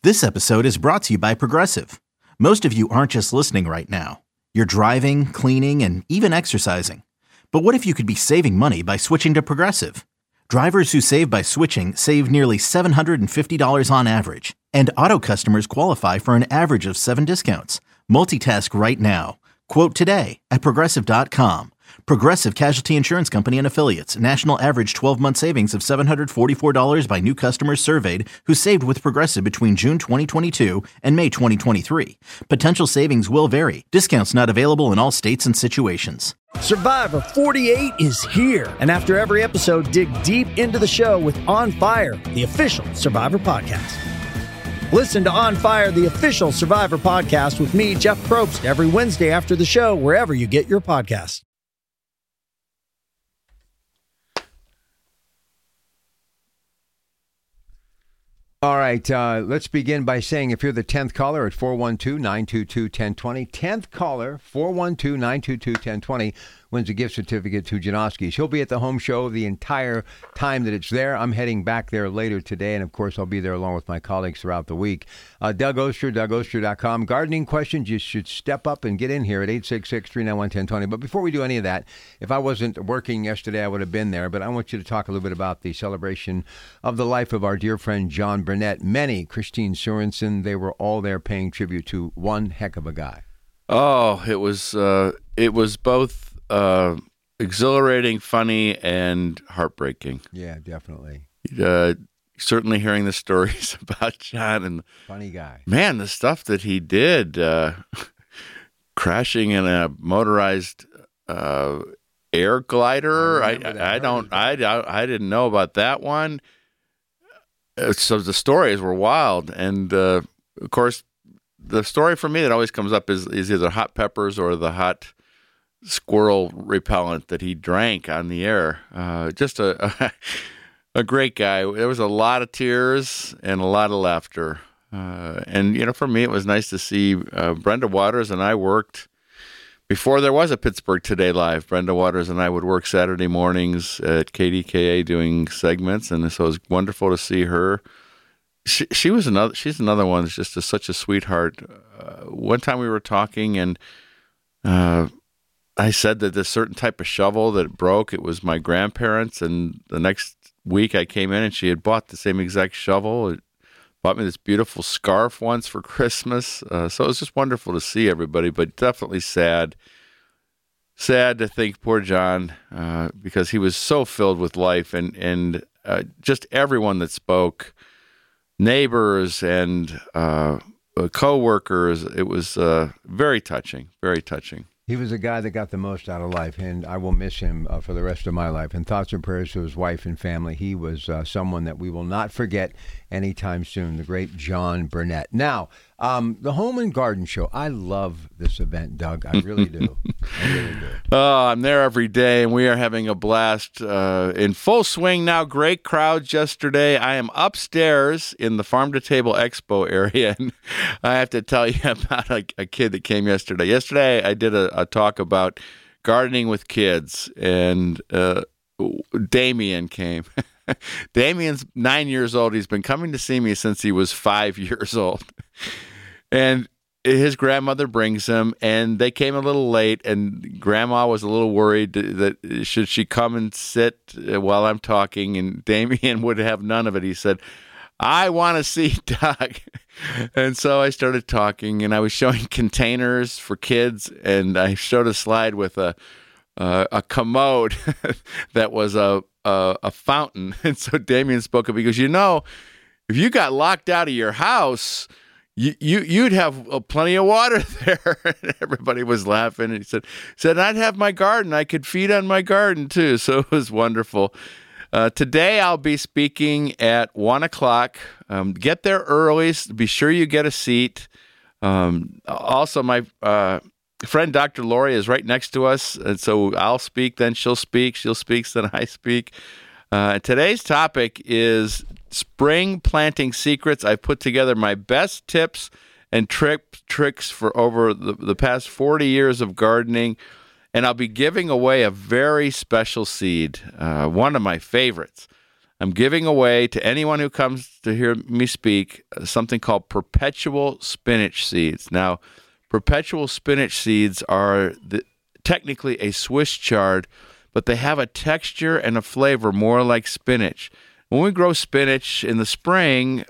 This episode is brought to you by Progressive. Most of you aren't just listening right now. You're driving, cleaning, and even exercising. But what if you could be saving money by switching to Progressive? Drivers who save by switching save nearly $750 on average. And auto customers qualify for an average of 7 discounts. Multitask right now. Quote today at Progressive.com. Progressive Casualty Insurance Company and Affiliates. National average 12-month savings of $744 by new customers surveyed who saved with Progressive between June 2022 and May 2023. Potential savings will vary. Discounts not available in all states and situations. Survivor 48 is here. And after every episode, dig deep into the show with On Fire, the official Survivor podcast. Listen to On Fire, the official Survivor podcast with me, Jeff Probst, every Wednesday after the show, wherever you get your podcasts. All right, let's begin by saying if you're the 10th caller at 412-922-1020, 10th caller, 412-922-1020, wins a gift certificate to Janoski's. He'll be at the home show the entire time that it's there. I'm heading back there later today, and of course I'll be there along with my colleagues throughout the week. Doug Oster, DougOster.com. Gardening questions, you should step up and get in here at 866-391-1020. But before we do any of that, if I wasn't working yesterday, I would have been there. But I want you to talk a little bit about the celebration of the life of our dear friend John Burnett. Many, Christine Sorensen, they were all there paying tribute to one heck of a guy. Oh, it was both exhilarating, funny, and heartbreaking. Yeah, definitely. Certainly hearing the stories about John and funny guy. Man, the stuff that he did, crashing in a motorized air glider. I didn't know about that one. So the stories were wild, and of course, the story for me that always comes up is either hot peppers or the hot squirrel repellent that he drank on the air. Just a great guy. There was a lot of tears and a lot of laughter. And, for me, it was nice to see Brenda Waters and I worked before there was a Pittsburgh Today Live. Brenda Waters and I would work Saturday mornings at KDKA doing segments. And so it was wonderful to see her. She's another one that's just such a sweetheart. One time we were talking and, I said that this certain type of shovel that broke, it was my grandparents, and the next week I came in and she had bought the same exact shovel. It bought me this beautiful scarf once for Christmas. So it was just wonderful to see everybody, but definitely sad. Sad to think poor John, because he was so filled with life and just everyone that spoke, neighbors and co-workers. It was very touching, very touching. He was a guy that got the most out of life, and I will miss him for the rest of my life. And thoughts and prayers to his wife and family. He was someone that we will not forget anytime soon, the great John Burnett. Now, the Home and Garden Show. I love this event, Doug. I really do. I really do. Oh, I'm there every day, and we are having a blast in full swing now. Great crowds yesterday. I am upstairs in the Farm to Table Expo area, and I have to tell you about a kid that came yesterday. Yesterday, I did a talk about gardening with kids, and Damien came. Damien's 9 years old. He's been coming to see me since he was 5 years old. And his grandmother brings him, and they came a little late, and Grandma was a little worried that should she come and sit while I'm talking, and Damien would have none of it. He said, I want to see Doug. And so I started talking, and I was showing containers for kids, and I showed a slide with a commode that was a fountain. And so Damien spoke up because, if you got locked out of your house, you'd have plenty of water there. And everybody was laughing. And he said, I'd have my garden. I could feed on my garden too. So it was wonderful. Today I'll be speaking at 1 o'clock. Get there early. Be sure you get a seat. Also, my friend Dr. Lori is right next to us, and so I'll speak, then she'll speak. She'll speak, then I speak. Today's topic is spring planting secrets. I've put together my best tips and tricks for over the past 40 years of gardening, and I'll be giving away a very special seed, one of my favorites. I'm giving away to anyone who comes to hear me speak something called perpetual spinach seeds. Now, perpetual spinach seeds are technically a Swiss chard, but they have a texture and a flavor more like spinach. When we grow spinach in the spring,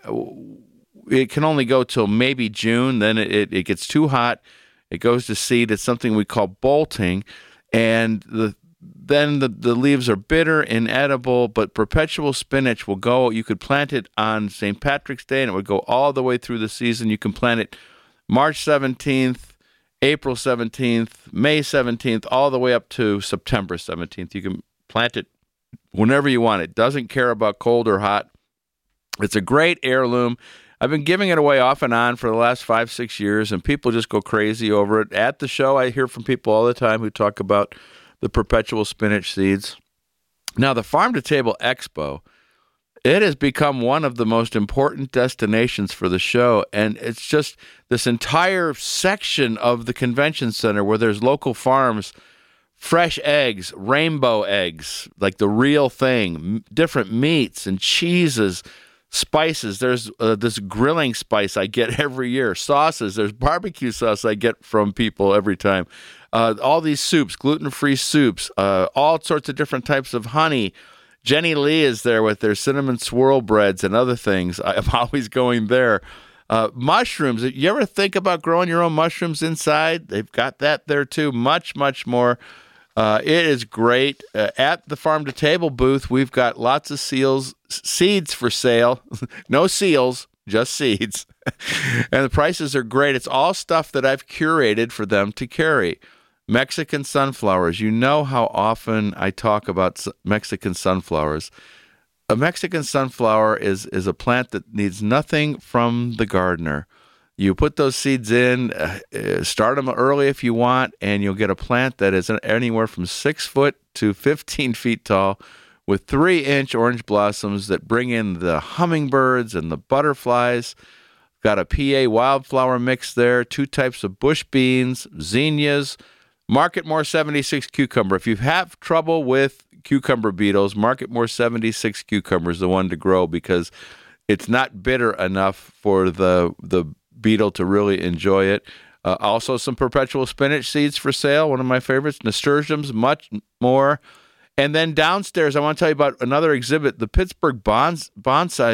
it can only go till maybe June. Then it gets too hot. It goes to seed. It's something we call bolting, and then the leaves are bitter, inedible, but perpetual spinach will go. You could plant it on St. Patrick's Day, and it would go all the way through the season. You can plant it March 17th, April 17th, May 17th, all the way up to September 17th. You can plant it whenever you want. It doesn't care about cold or hot. It's a great heirloom. I've been giving it away off and on for the last 5-6 years, and people just go crazy over it. At the show, I hear from people all the time who talk about the perpetual spinach seeds. Now, the Farm to Table Expo, it has become one of the most important destinations for the show, and it's just this entire section of the convention center where there's local farms, fresh eggs, rainbow eggs, like the real thing, different meats and cheeses, spices. There's this grilling spice I get every year, sauces. There's barbecue sauce I get from people every time. All these soups, gluten-free soups, all sorts of different types of honey. Jenny Lee is there with their cinnamon swirl breads and other things. I'm always going there. Mushrooms. You ever think about growing your own mushrooms inside? They've got that there too. Much, much more. It is great. At the Farm to Table booth, we've got lots of seeds for sale. No seals, just seeds. And the prices are great. It's all stuff that I've curated for them to carry. Mexican sunflowers. You know how often I talk about Mexican sunflowers. A Mexican sunflower is a plant that needs nothing from the gardener. You put those seeds in, start them early if you want, and you'll get a plant that is anywhere from 6 foot to 15 feet tall with 3-inch orange blossoms that bring in the hummingbirds and the butterflies. Got a PA wildflower mix there, 2 types of bush beans, zinnias, Marketmore 76 cucumber. If you have trouble with cucumber beetles, Marketmore 76 cucumber is the one to grow because it's not bitter enough for the beetle to really enjoy it. Also some perpetual spinach seeds for sale, one of my favorites. Nasturtiums, much more. And then downstairs, I want to tell you about another exhibit. The Pittsburgh Bonsai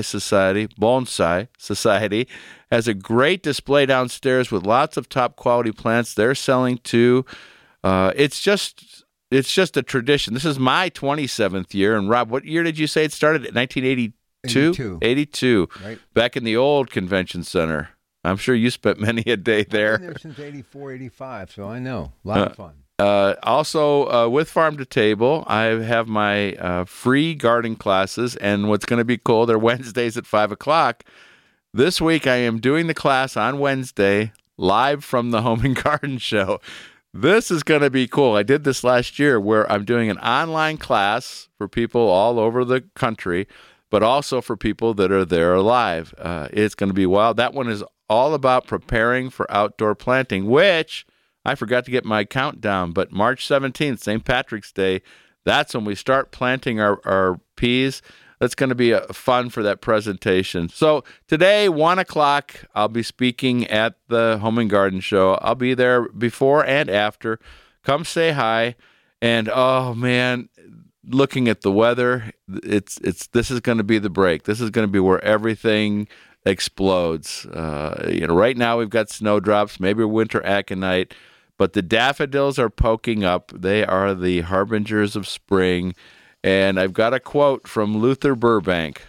Society has a great display downstairs with lots of top quality plants they're selling too. It's just a tradition. This is my 27th year. And Rob, what year did you say it started? 1982? 82. Right. Back in the old convention center. I'm sure you spent many a day there. I've been there since 84, 85, so I know. A lot of fun. Also, with Farm to Table, I have my free gardening classes, and what's going to be cool, they're Wednesdays at 5 o'clock. This week, I am doing the class on Wednesday, live from the Home and Garden Show. This is going to be cool. I did this last year where I'm doing an online class for people all over the country, but also for people that are there live. It's going to be wild. That one is all about preparing for outdoor planting, which I forgot to get my countdown, but March 17th, St. Patrick's Day, that's when we start planting our peas. That's going to be fun for that presentation. So today, 1 o'clock, I'll be speaking at the Home and Garden Show. I'll be there before and after. Come say hi. And, oh, man, looking at the weather, this is going to be the break. This is going to be where everything explodes. Right now we've got snowdrops, maybe winter aconite, but the daffodils are poking up. They are the harbingers of spring. And I've got a quote from Luther Burbank.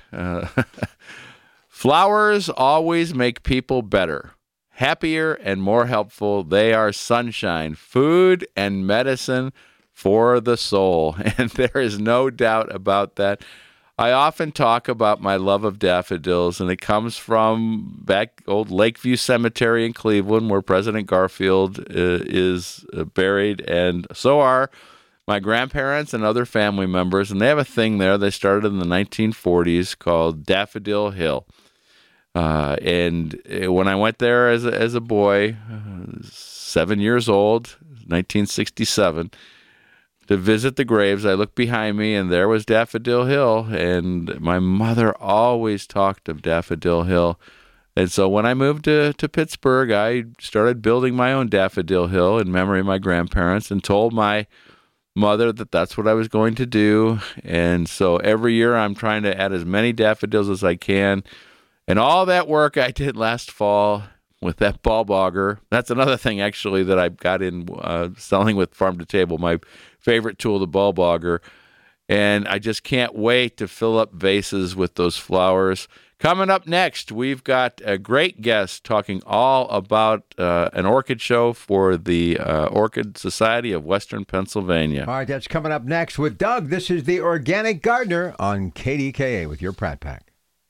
Flowers always make people better, happier, and more helpful. They are sunshine, food, and medicine for the soul. And there is no doubt about that. I often talk about my love of daffodils, and it comes from back old Lakeview Cemetery in Cleveland, where President Garfield is buried, and so are my grandparents and other family members, and they have a thing there they started in the 1940s called Daffodil Hill. And when I went there as a boy, 7 years old, 1967, to visit the graves, I looked behind me, and there was Daffodil Hill. And my mother always talked of Daffodil Hill. And so when I moved to Pittsburgh, I started building my own Daffodil Hill in memory of my grandparents and told my mother that that's what I was going to do. And so every year I'm trying to add as many daffodils as I can. And all that work I did last fall with that bulb auger. That's another thing, actually, that I got in selling with Farm to Table, my favorite tool, the bulb auger. And I just can't wait to fill up vases with those flowers. Coming up next, we've got a great guest talking all about an orchid show for the Orchid Society of Western Pennsylvania. All right, that's coming up next with Doug. This is The Organic Gardener on KDKA with your Pratt Pack.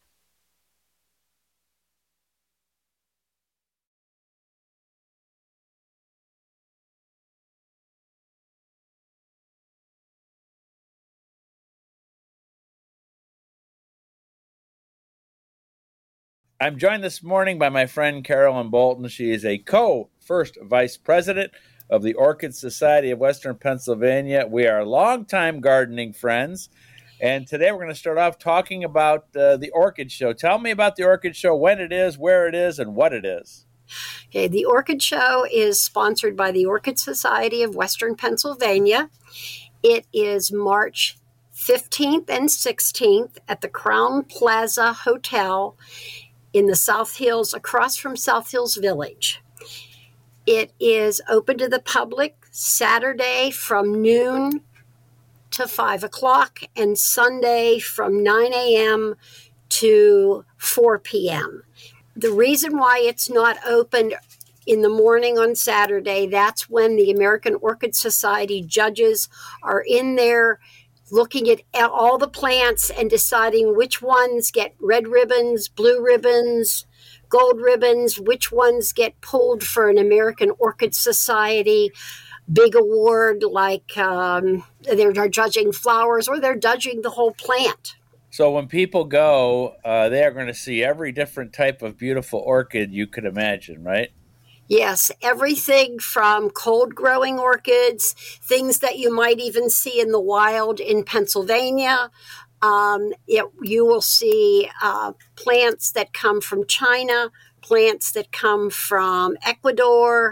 I'm joined this morning by my friend Carolyn Bolton. She is a co-first vice president of the Orchid Society of Western Pennsylvania. We are longtime gardening friends, and today we're going to start off talking about the Orchid Show. Tell me about the Orchid Show, when it is, where it is, and what it is. Okay, the Orchid Show is sponsored by the Orchid Society of Western Pennsylvania. It is March 15th and 16th at the Crown Plaza Hotel in the South Hills, across from South Hills Village. It is open to the public Saturday from noon to 5 o'clock and Sunday from 9 a.m. to 4 p.m. The reason why it's not open in the morning on Saturday, that's when the American Orchid Society judges are in there looking at all the plants and deciding which ones get red ribbons, blue ribbons, gold ribbons, which ones get pulled for an American Orchid Society big award, like they're judging flowers or they're judging the whole plant. So when people go, they are going to see every different type of beautiful orchid you could imagine, right? Yes, everything from cold-growing orchids, things that you might even see in the wild in Pennsylvania. You will see plants that come from China, plants that come from Ecuador,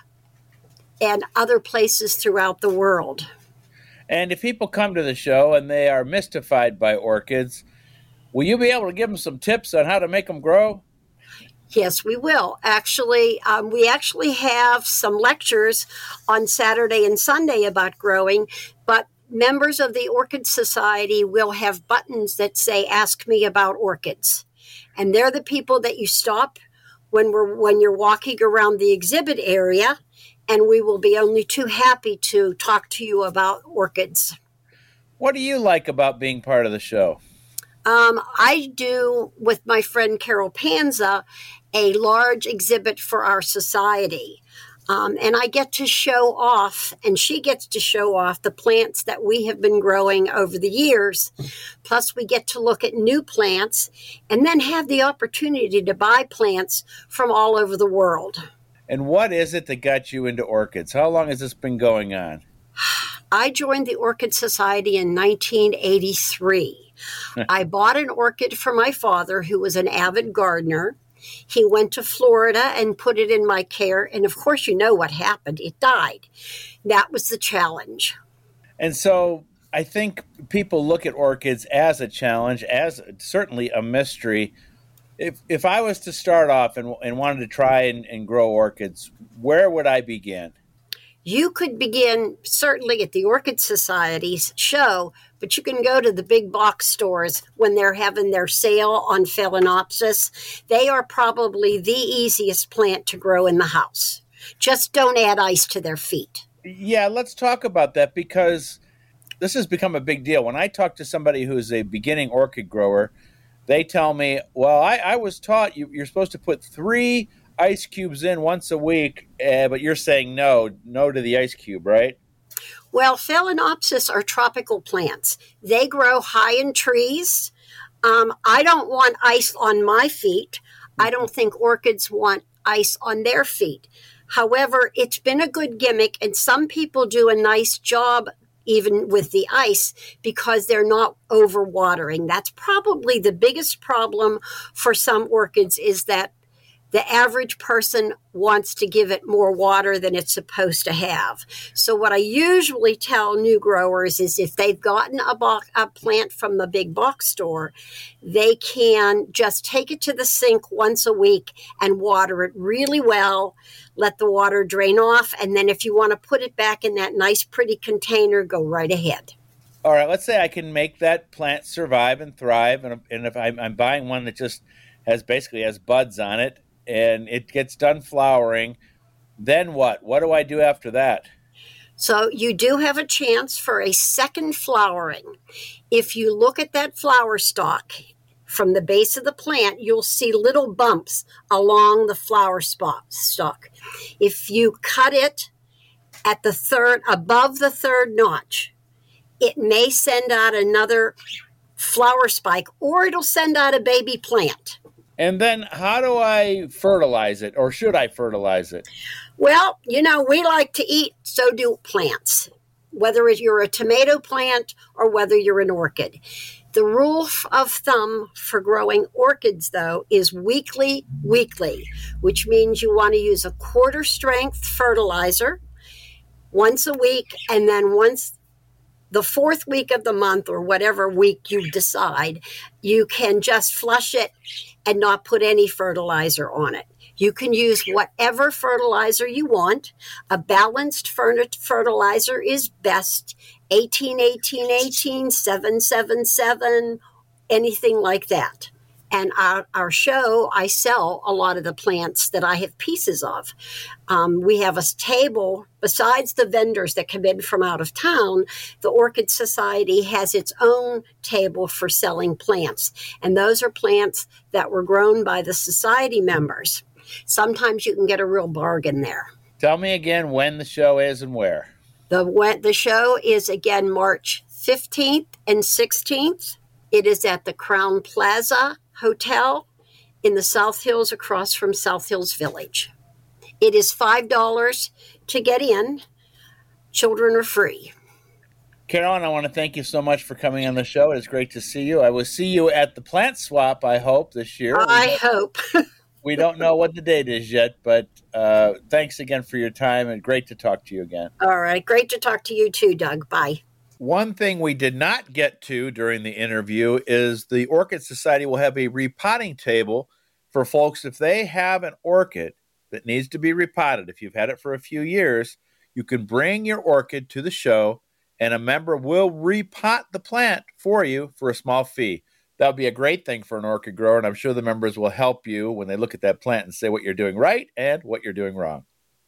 and other places throughout the world. And if people come to the show and they are mystified by orchids, will you be able to give them some tips on how to make them grow? Yes, we will. Actually, we actually have some lectures on Saturday and Sunday about growing, but members of the Orchid Society will have buttons that say, "Ask me about orchids." And they're the people that you stop when you're walking around the exhibit area, and we will be only too happy to talk to you about orchids. What do you like about being part of the show? I do, with my friend Carol Panza, a large exhibit for our society. And I get to show off, and she gets to show off the plants that we have been growing over the years. Plus, we get to look at new plants and then have the opportunity to buy plants from all over the world. And what is it that got you into orchids? How long has this been going on? I joined the Orchid Society in 1983. I bought an orchid for my father, who was an avid gardener. He went to Florida and put it in my care. And of course, you know what happened. It died. That was the challenge. And so I think people look at orchids as a challenge, as certainly a mystery. If I was to start off and wanted to try and grow orchids, where would I begin? You could begin certainly at the Orchid Society's show, but you can go to the big box stores when they're having their sale on Phalaenopsis. They are probably the easiest plant to grow in the house. Just don't add ice to their feet. Yeah, let's talk about that, because this has become a big deal. When I talk to somebody who's a beginning orchid grower, they tell me, well, I was taught you're supposed to put 3 ice cubes in once a week, but you're saying no to the ice cube, right? Well, Phalaenopsis are tropical plants. They grow high in trees. I don't want ice on my feet. I don't think orchids want ice on their feet. However, it's been a good gimmick, and some people do a nice job even with the ice, because they're not overwatering. That's probably the biggest problem for some orchids, is that the average person wants to give it more water than it's supposed to have. So what I usually tell new growers is, if they've gotten a plant from the big box store, they can just take it to the sink once a week and water it really well, let the water drain off, and then if you want to put it back in that nice pretty container, go right ahead. All right, let's say I can make that plant survive and thrive, and if I'm buying one that just has buds on it, and it gets done flowering, then what? What do I do after that? So you do have a chance for a second flowering. If you look at that flower stalk from the base of the plant, you'll see little bumps along the flower stalk. If you cut it at above the third notch, it may send out another flower spike, or it'll send out a baby plant. And then how do I fertilize it, or should I fertilize it? Well, we like to eat, so do plants, whether you're a tomato plant or whether you're an orchid. The rule of thumb for growing orchids, though, is weekly, which means you want to use a quarter strength fertilizer once a week, and then once the fourth week of the month, or whatever week you decide, you can just flush it and not put any fertilizer on it. You can use whatever fertilizer you want. A balanced fertilizer is best. 18, 18, 18, 7, 7, 7, anything like that. And our show, I sell a lot of the plants that I have pieces of. We have a table, besides the vendors that come in from out of town, the Orchid Society has its own table for selling plants. And those are plants that were grown by the society members. Sometimes you can get a real bargain there. Tell me again when the show is and where. The show is, again, March 15th and 16th. It is at the Crown Plaza Hotel in the South Hills, across from South Hills Village. It is $5 to get in. Children are free. Carolyn, I want to thank you so much for coming on the show. It is great to see you. I will see you at the plant swap, I hope, this year. I hope. We don't know what the date is yet, but thanks again for your time, and great to talk to you again. All right. Great to talk to you too, Doug. Bye. One thing we did not get to during the interview is the Orchid Society will have a repotting table for folks. If they have an orchid that needs to be repotted, if you've had it for a few years, you can bring your orchid to the show, and a member will repot the plant for you for a small fee. That would be a great thing for an orchid grower, and I'm sure the members will help you when they look at that plant and say what you're doing right and what you're doing wrong.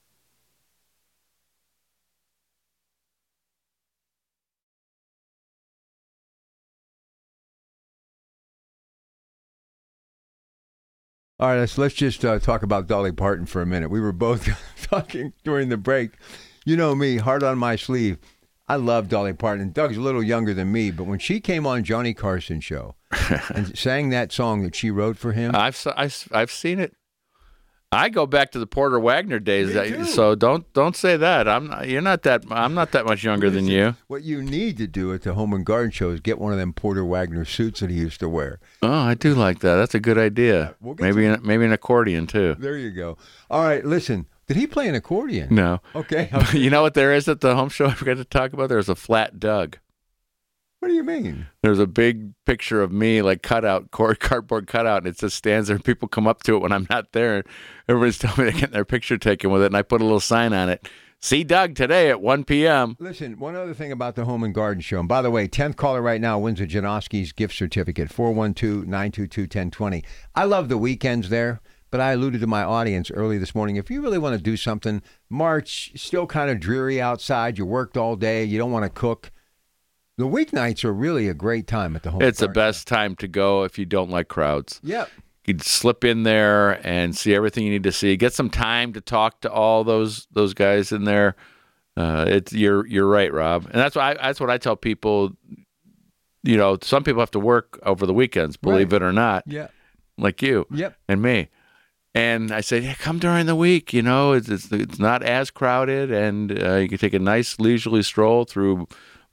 All right, let's just talk about Dolly Parton for a minute. We were both talking during the break. You know me, heart on my sleeve. I love Dolly Parton. Doug's a little younger than me, but when she came on Johnny Carson's show and sang that song that she wrote for him, I've seen it. I go back to the Porter Wagner days, so don't say that. I'm not that much younger than you. What you need to do at the Home and Garden Show is get one of them Porter Wagner suits that he used to wear. Oh, I do like that. That's a good idea. Maybe an accordion too. There you go. All right, listen. Did he play an accordion? No. Okay. You know what there is at the home show I forgot to talk about? There's a flat Doug. What do you mean? There's a big picture of me, like cardboard cutout, and it just stands there, and people come up to it when I'm not there. Everybody's telling me they're getting their picture taken with it, and I put a little sign on it. See Doug today at 1 p.m. Listen, one other thing about the Home and Garden Show. And by the way, 10th caller right now wins a Janoski's gift certificate, 412-922-1020. I love the weekends there, but I alluded to my audience early this morning. If you really want to do something, March, still kind of dreary outside, you worked all day, you don't want to cook. The weeknights are really a great time at the Home. It's the best time to go if you don't like crowds. Yep. You'd slip in there and see everything you need to see. Get some time to talk to all those guys in there. You're right, Rob, and that's what I tell people. You know, some people have to work over the weekends, believe it or not. Yeah. Like you. Yep. And me. And I said, yeah, come during the week. You know, it's not as crowded, and you can take a nice leisurely stroll through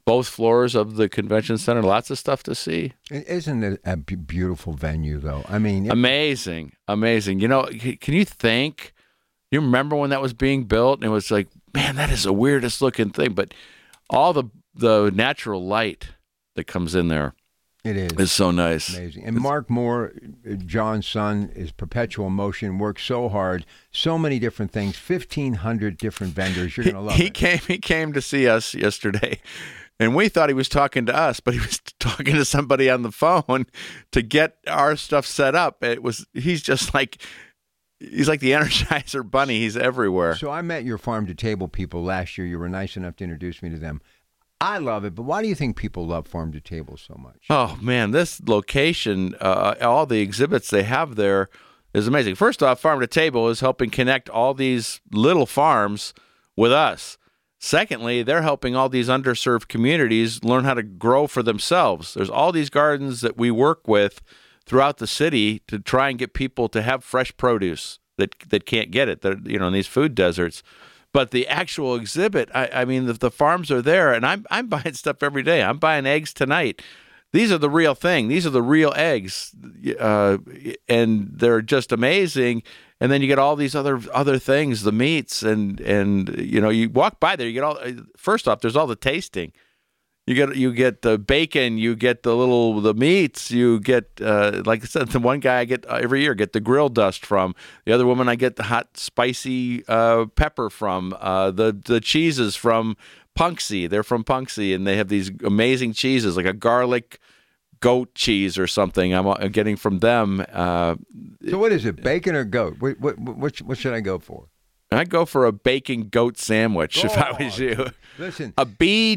both floors of the convention center. Lots of stuff to see. Isn't it a beautiful venue, though? I mean, amazing. You know, can you think? You remember when that was being built, and it was like, man, that is the weirdest looking thing. But all the natural light that comes in there, is so nice. Amazing. And Mark Moore, John's son, is perpetual motion, works so hard, so many different things, 1,500 different vendors. You're going to love it. He came to see us yesterday, and we thought he was talking to us, but he was talking to somebody on the phone to get our stuff set up. He's like the Energizer Bunny. He's everywhere. So I met your Farm to Table people last year. You were nice enough to introduce me to them. I love it, but why do you think people love Farm to Table so much? Oh, man, this location, all the exhibits they have there is amazing. First off, Farm to Table is helping connect all these little farms with us. Secondly, they're helping all these underserved communities learn how to grow for themselves. There's all these gardens that we work with throughout the city to try and get people to have fresh produce that can't get it, in these food deserts. But the actual exhibit, I mean, the farms are there, and I'm buying stuff every day. I'm buying eggs tonight. These are the real thing. These are the real eggs, and they're just amazing. And then you get all these other things, the meats, and you walk by there, you get all. First off, there's all the tasting. You get the bacon, you get the meats, you get like I said, the one guy I get every year get the grill dust from. The other woman I get the hot spicy pepper from. The cheeses from Punxsy. They're from Punxsy, and they have these amazing cheeses like a garlic goat cheese or something. I'm getting from them. So what is it, bacon or goat? What should I go for? I'd go for a bacon goat sandwich if I was you. Listen. A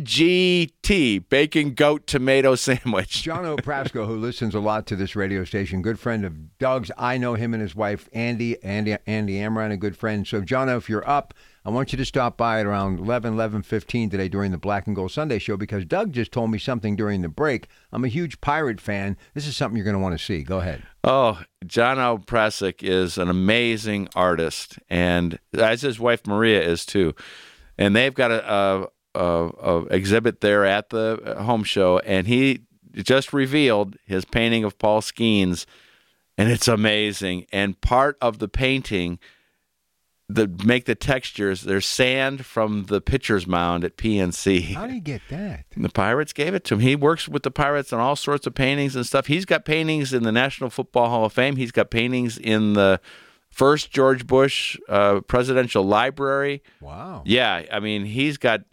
BGT, bacon goat tomato sandwich. John O'Prasco, who listens a lot to this radio station, good friend of Doug's. I know him and his wife, Andy Amran, a good friend. So, John, if you're up, I want you to stop by at around 11:15 today during the Black and Gold Sunday show, because Doug just told me something during the break. I'm a huge pirate fan. This is something you're going to want to see. Go ahead. Oh, John O'Prasek is an amazing artist, and as his wife Maria is too. And they've got a exhibit there at the home show, and he just revealed his painting of Paul Skeens, and it's amazing. And part of the painting that make the textures, there's sand from the pitcher's mound at PNC. How did he get that? The Pirates gave it to him. He works with the Pirates on all sorts of paintings and stuff. He's got paintings in the National Football Hall of Fame. He's got paintings in the first George Bush presidential library. Wow. Yeah, I mean, he's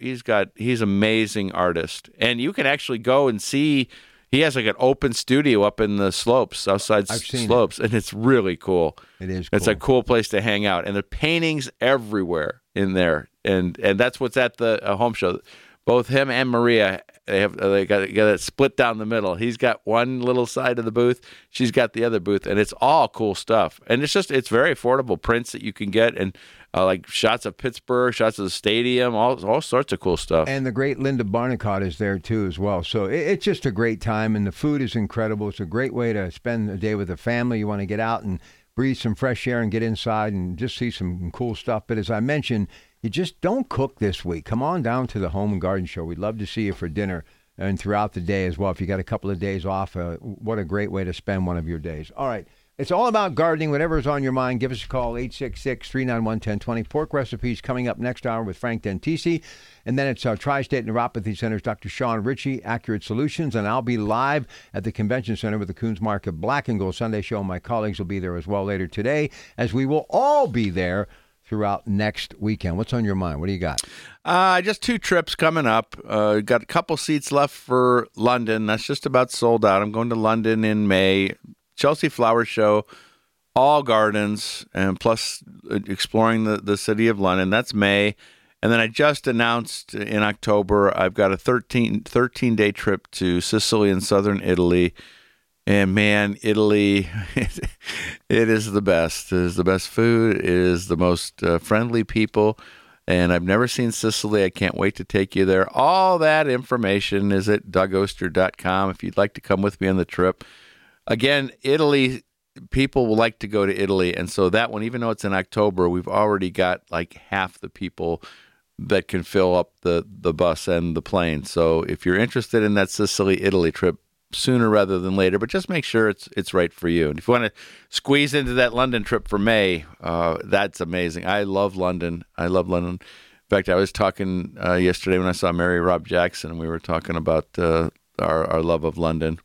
an amazing artist. And you can actually go and see, he has like an open studio up in the slopes, outside slopes, and it's really cool. It is cool. It's a cool place to hang out. And the paintings everywhere in there. And that's what's at the home show. Both him and Maria, they got it split down the middle. He's got one little side of the booth. She's got the other booth, and it's all cool stuff. And it's very affordable prints that you can get, and like shots of Pittsburgh, shots of the stadium, all sorts of cool stuff. And the great Linda Barnicott is there too as well. So it's just a great time, and the food is incredible. It's a great way to spend a day with the family. You want to get out and breathe some fresh air and get inside and just see some cool stuff. But as I mentioned, you just don't cook this week. Come on down to the Home and Garden Show. We'd love to see you for dinner and throughout the day as well. If you got a couple of days off, what a great way to spend one of your days. All right. It's all about gardening. Whatever's on your mind, give us a call, 866-391-1020. Pork recipes coming up next hour with Frank Dentisi. And then it's Tri-State Neuropathy Center's Dr. Sean Ritchie, Accurate Solutions. And I'll be live at the Convention Center with the Coons Market Black and Gold Sunday Show. My colleagues will be there as well later today, as we will all be there throughout next weekend. What's on your mind? What do you got? Just 2 trips coming up. Got a couple seats left for London. That's just about sold out. I'm going to London in May. Chelsea Flower Show, all gardens, and plus exploring the city of London. That's May. And then I just announced in October, I've got a 13-day trip to Sicily and southern Italy. And man, Italy, it is the best. It is the best food. It is the most friendly people. And I've never seen Sicily. I can't wait to take you there. All that information is at DougOster.com if you'd like to come with me on the trip. Again, Italy, people will like to go to Italy. And so that one, even though it's in October, we've already got like half the people that can fill up the bus and the plane. So if you're interested in that Sicily, Italy trip, sooner rather than later, but just make sure it's right for you. And if you want to squeeze into that London trip for May, that's amazing. I love London. In fact, I was talking yesterday when I saw Mary Rob Jackson, and we were talking about our love of London.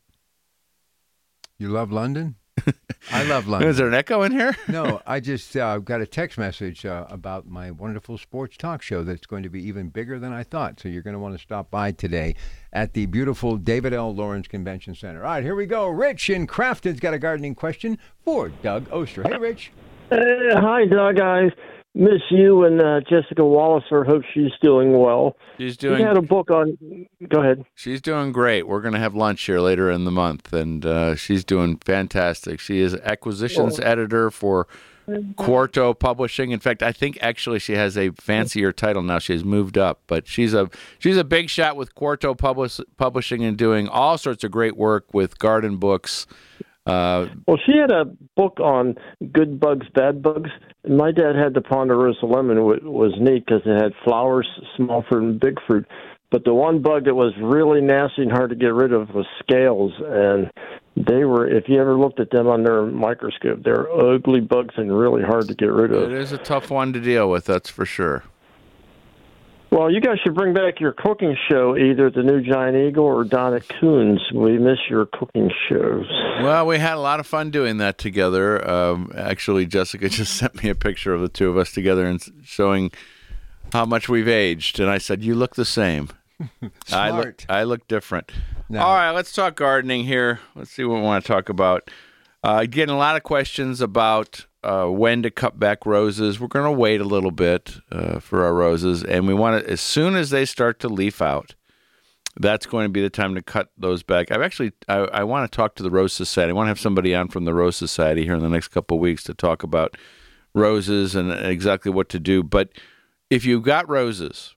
You love London? I love London. Is there an echo in here? No, I just got a text message about my wonderful sports talk show that's going to be even bigger than I thought. So you're going to want to stop by today at the beautiful David L. Lawrence Convention Center. All right, here we go. Rich in Crafton's got a gardening question for Doug Oster. Hey, Rich. Hi, Doug. I miss you and Jessica Walliser. Hope she's doing well. She's doing. You had a book on. Go ahead. She's doing great. We're going to have lunch here later in the month, and she's doing fantastic. She is acquisitions editor for Quarto Publishing. In fact, I think actually she has a fancier title now. She has moved up, but she's a big shot with Quarto Publishing and doing all sorts of great work with garden books. Well, she had a book on good bugs, bad bugs. And my dad had the Ponderosa lemon, which was neat because it had flowers, small fruit, and big fruit. But the one bug that was really nasty and hard to get rid of was scales. And they were, if you ever looked at them under a microscope, they're ugly bugs and really hard to get rid of. It is a tough one to deal with, that's for sure. Well, you guys should bring back your cooking show, either the new Giant Eagle or Donna Coons. We miss your cooking shows. Well, we had a lot of fun doing that together. Actually, Jessica just sent me a picture of the two of us together and showing how much we've aged. And I said, you look the same. Smart. I look different. No. All right, let's talk gardening here. Let's see what we want to talk about. Getting a lot of questions about when to cut back roses. We're going to wait a little bit for our roses, and we want to, as soon as they start to leaf out, that's going to be the time to cut those back. I want to talk to the Rose Society. I want to have somebody on from the Rose Society here in the next couple of weeks to talk about roses and exactly what to do. But if you've got roses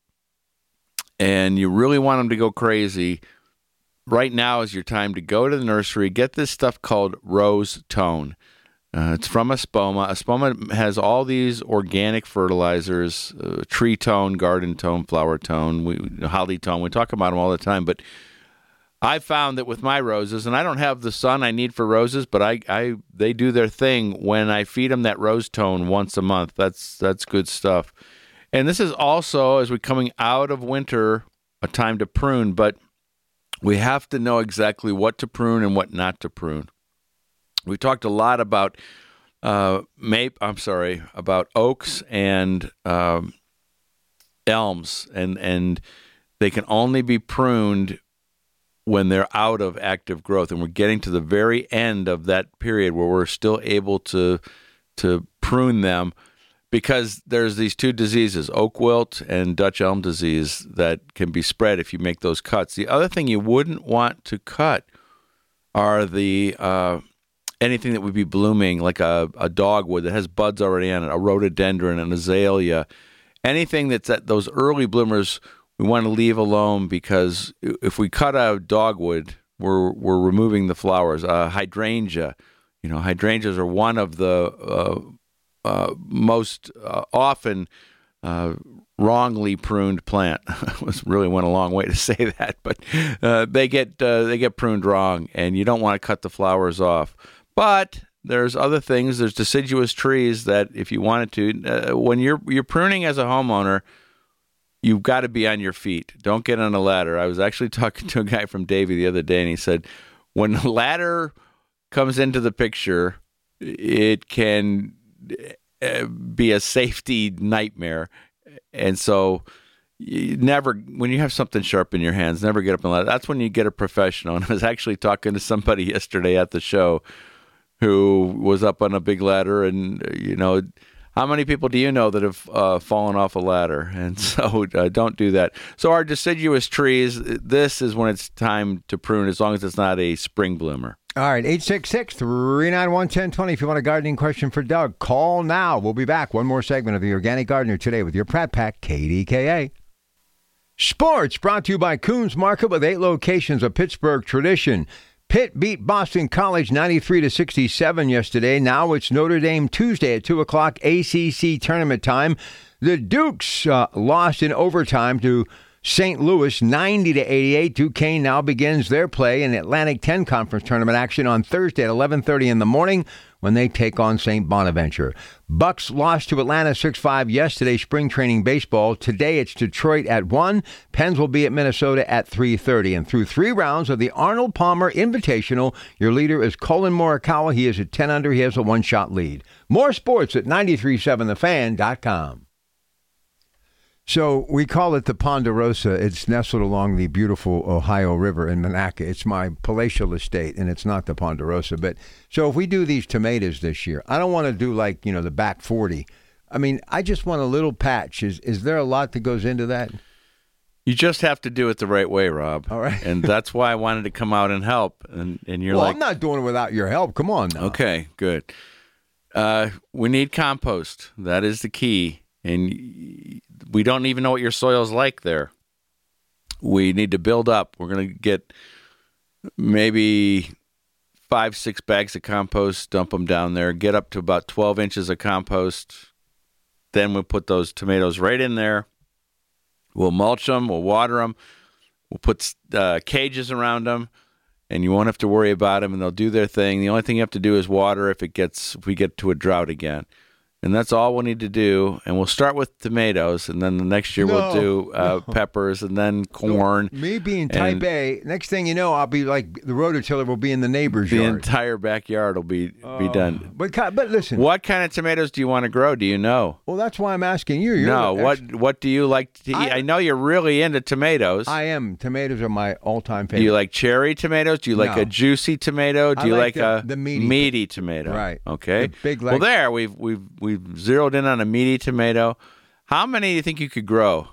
and you really want them to go crazy, right now is your time to go to the nursery, get this stuff called Rose Tone. It's from Espoma. Espoma has all these organic fertilizers, tree tone, garden tone, flower tone, holly tone. We talk about them all the time. But I found that with my roses, and I don't have the sun I need for roses, but they do their thing when I feed them that rose tone once a month. That's good stuff. And this is also, as we're coming out of winter, a time to prune, but we have to know exactly what to prune and what not to prune. We talked a lot about about oaks and elms, and they can only be pruned when they're out of active growth, and we're getting to the very end of that period where we're still able to prune them, because there's these two diseases, oak wilt and Dutch elm disease, that can be spread if you make those cuts. The other thing you wouldn't want to cut are the anything that would be blooming, like a dogwood that has buds already on it, a rhododendron, an azalea. Anything that's at those early bloomers, we want to leave alone, because if we cut a dogwood, we're removing the flowers. Hydrangea, hydrangeas are one of the most often wrongly pruned plant. Really went a long way to say that, but they get pruned wrong, and you don't want to cut the flowers off. But there's other things. There's deciduous trees that, if you wanted to, when you're pruning as a homeowner, you've got to be on your feet. Don't get on a ladder. I was actually talking to a guy from Davie the other day, and he said, when the ladder comes into the picture, it can be a safety nightmare. And so when you have something sharp in your hands, never get up on a ladder. That's when you get a professional. And I was actually talking to somebody yesterday at the show who was up on a big ladder, and how many people do you know that have fallen off a ladder? And so don't do that. So our deciduous trees, this is when it's time to prune, as long as it's not a spring bloomer. All right, 866-391-1020. If you want a gardening question for Doug, call now. We'll be back. One more segment of The Organic Gardener today with your Pratt Pack, KDKA. Sports brought to you by Coons Market, with 8 locations of Pittsburgh tradition. Pitt beat Boston College 93-67 yesterday. Now it's Notre Dame Tuesday at 2 o'clock ACC tournament time. The Dukes lost in overtime to St. Louis 90-88. Duquesne now begins their play in Atlantic 10 Conference tournament action on Thursday at 11:30 in the morning when they take on St. Bonaventure. Bucks lost to Atlanta 6-5 yesterday, spring training baseball. Today it's Detroit at 1. Pens will be at Minnesota at 3:30. And through 3 rounds of the Arnold Palmer Invitational, your leader is Colin Morikawa. He is at 10 under. He has a 1-shot lead. More sports at 937thefan.com. So we call it the Ponderosa. It's nestled along the beautiful Ohio River in Monaca. It's my palatial estate, and it's not the Ponderosa. But so if we do these tomatoes this year, I don't want to do like, the back 40. I mean, I just want a little patch. Is there a lot that goes into that? You just have to do it the right way, Rob. All right. And that's why I wanted to come out and help. And you're well, like, I'm not doing it without your help. Come on now. Okay, good. We need compost. That is the key. And we don't even know what your soil's like there. We need to build up. We're going to get maybe 5-6 bags of compost, dump them down there, get up to about 12 inches of compost. Then we'll put those tomatoes right in there. We'll mulch them. We'll water them. We'll put cages around them, and you won't have to worry about them, and they'll do their thing. The only thing you have to do is water if we get to a drought again. And that's all we'll need to do. And we'll start with tomatoes, and then the next year we'll do peppers, and then corn. So, me being type A, next thing you know, I'll be like the rototiller will be in the neighbor's yard. The entire backyard will be done. But listen. What kind of tomatoes do you want to grow? Do you know? Well, that's why I'm asking you. What do you like to eat? I know you're really into tomatoes. I am. Tomatoes are my all-time favorite. Do you like cherry tomatoes? Do you like a juicy tomato? Do you like the meaty tomato? Right. Okay. The big, well, there we've zeroed in on a meaty tomato. How many do you think you could grow?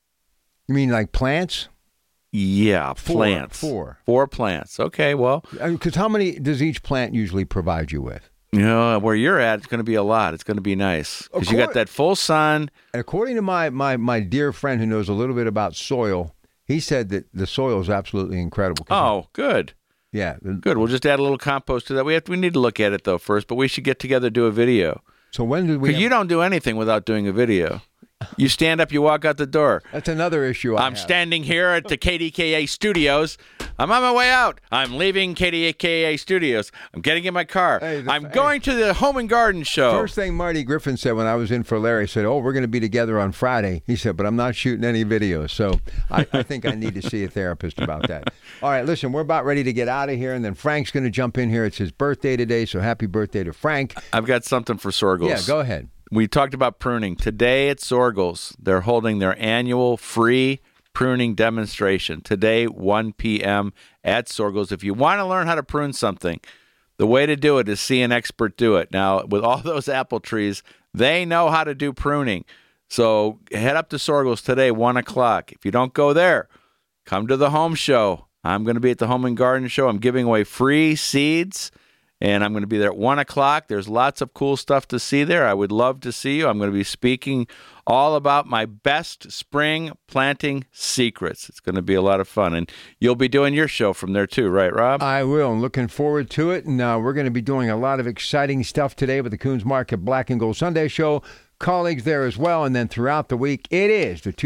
You mean like plants? Yeah, plants. 4 plants. Okay, well. Because how many does each plant usually provide you with? Where you're at, it's going to be a lot. It's going to be nice. Because you got that full sun. According to my dear friend who knows a little bit about soil, he said that the soil is absolutely incredible. Oh, good. Yeah. Good. We'll just add a little compost to that. We need to look at it, though, first. But we should get together, do a video. So when did we? Because you don't do anything without doing a video. You stand up, you walk out the door. That's another issue. I'm standing here at the KDKA studios. I'm on my way out. I'm leaving KDKA studios. I'm getting in my car. I'm going to the Home and Garden show. First thing Marty Griffin said when I was in for Larry, said, "Oh, we're going to be together on Friday." He said, "But I'm not shooting any videos." So I think I need to see a therapist about that. All right, listen, we're about ready to get out of here, and then Frank's going to jump in here. It's his birthday today, so happy birthday to Frank. I've got something for Sorgels. Yeah, go ahead. We talked about pruning. Today at Sorgels, they're holding their annual free pruning demonstration. Today, 1 p.m. at Sorgels. If you want to learn how to prune something, the way to do it is see an expert do it. Now, with all those apple trees, they know how to do pruning. So head up to Sorgels today, 1 o'clock. If you don't go there, come to the home show. I'm going to be at the Home and Garden show. I'm giving away free seeds. And I'm going to be there at 1 o'clock. There's lots of cool stuff to see there. I would love to see you. I'm going to be speaking all about my best spring planting secrets. It's going to be a lot of fun. And you'll be doing your show from there too, right, Rob? I will. I'm looking forward to it. And we're going to be doing a lot of exciting stuff today with the Coons Market Black and Gold Sunday show. Colleagues there as well. And then throughout the week, it is the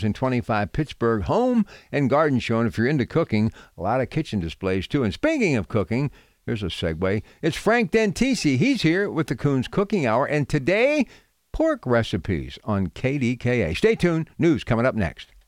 2025 Pittsburgh Home and Garden Show. And if you're into cooking, a lot of kitchen displays too. And speaking of cooking, here's a segue. It's Frank Dentisi. He's here with the Coons Cooking Hour. And today, pork recipes on KDKA. Stay tuned. News coming up next.